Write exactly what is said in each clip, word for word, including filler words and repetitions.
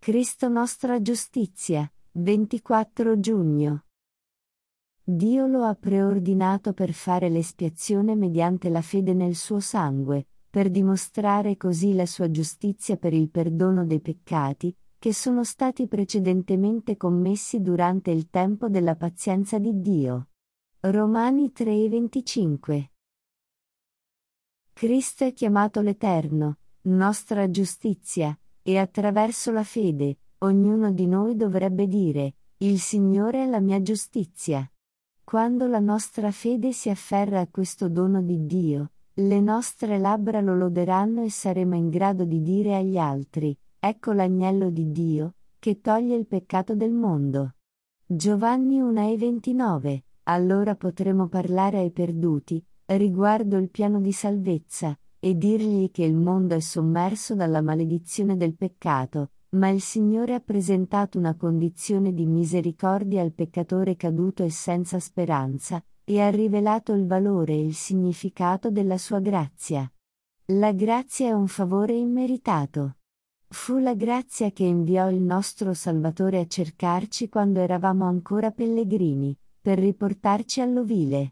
Cristo nostra giustizia, ventiquattro giugno. Dio lo ha preordinato per fare l'espiazione mediante la fede nel suo sangue, per dimostrare così la sua giustizia per il perdono dei peccati, che sono stati precedentemente commessi durante il tempo della pazienza di Dio. Romani tre venticinque. Cristo è chiamato l'Eterno, nostra giustizia, e attraverso la fede, ognuno di noi dovrebbe dire, il Signore è la mia giustizia. Quando la nostra fede si afferra a questo dono di Dio, le nostre labbra lo loderanno e saremo in grado di dire agli altri, ecco l'agnello di Dio, che toglie il peccato del mondo. Giovanni uno ventinove, allora potremo parlare ai perduti, riguardo il piano di salvezza, e dirgli che il mondo è sommerso dalla maledizione del peccato, ma il Signore ha presentato una condizione di misericordia al peccatore caduto e senza speranza, e ha rivelato il valore e il significato della sua grazia. La grazia è un favore immeritato. Fu la grazia che inviò il nostro Salvatore a cercarci quando eravamo ancora pellegrini, per riportarci all'ovile.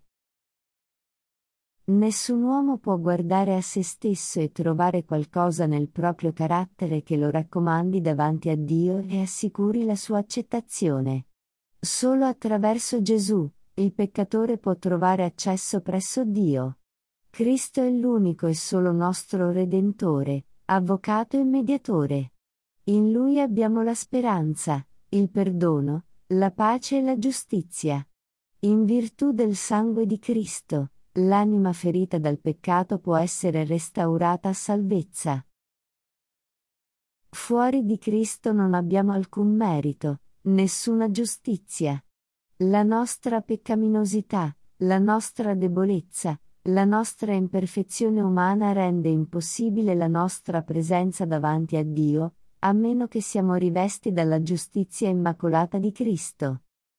Nessun uomo può guardare a se stesso e trovare qualcosa nel proprio carattere che lo raccomandi davanti a Dio e assicuri la sua accettazione. Solo attraverso Gesù, il peccatore può trovare accesso presso Dio. Cristo è l'unico e solo nostro Redentore, Avvocato e Mediatore. In Lui abbiamo la speranza, il perdono, la pace e la giustizia. In virtù del sangue di Cristo, l'anima ferita dal peccato può essere restaurata a salvezza. Fuori di Cristo non abbiamo alcun merito, nessuna giustizia. La nostra peccaminosità, la nostra debolezza, la nostra imperfezione umana rende impossibile la nostra presenza davanti a Dio, a meno che siamo rivesti dalla giustizia immacolata di Cristo.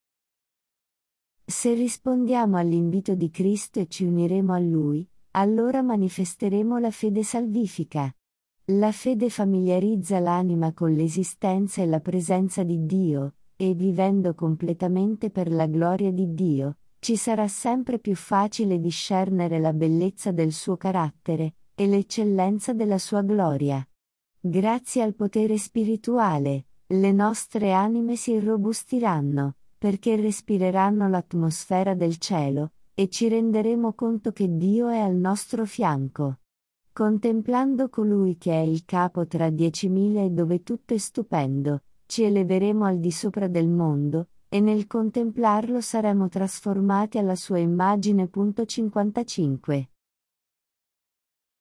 Se rispondiamo all'invito di Cristo e ci uniremo a Lui, allora manifesteremo la fede salvifica. La fede familiarizza l'anima con l'esistenza e la presenza di Dio, e vivendo completamente per la gloria di Dio, ci sarà sempre più facile discernere la bellezza del suo carattere, e l'eccellenza della sua gloria. Grazie al potere spirituale, le nostre anime si irrobustiranno, perché respireranno l'atmosfera del cielo, e ci renderemo conto che Dio è al nostro fianco. Contemplando colui che è il capo tra diecimila e dove tutto è stupendo, ci eleveremo al di sopra del mondo, e nel contemplarlo saremo trasformati alla sua immagine. cinquantacinque.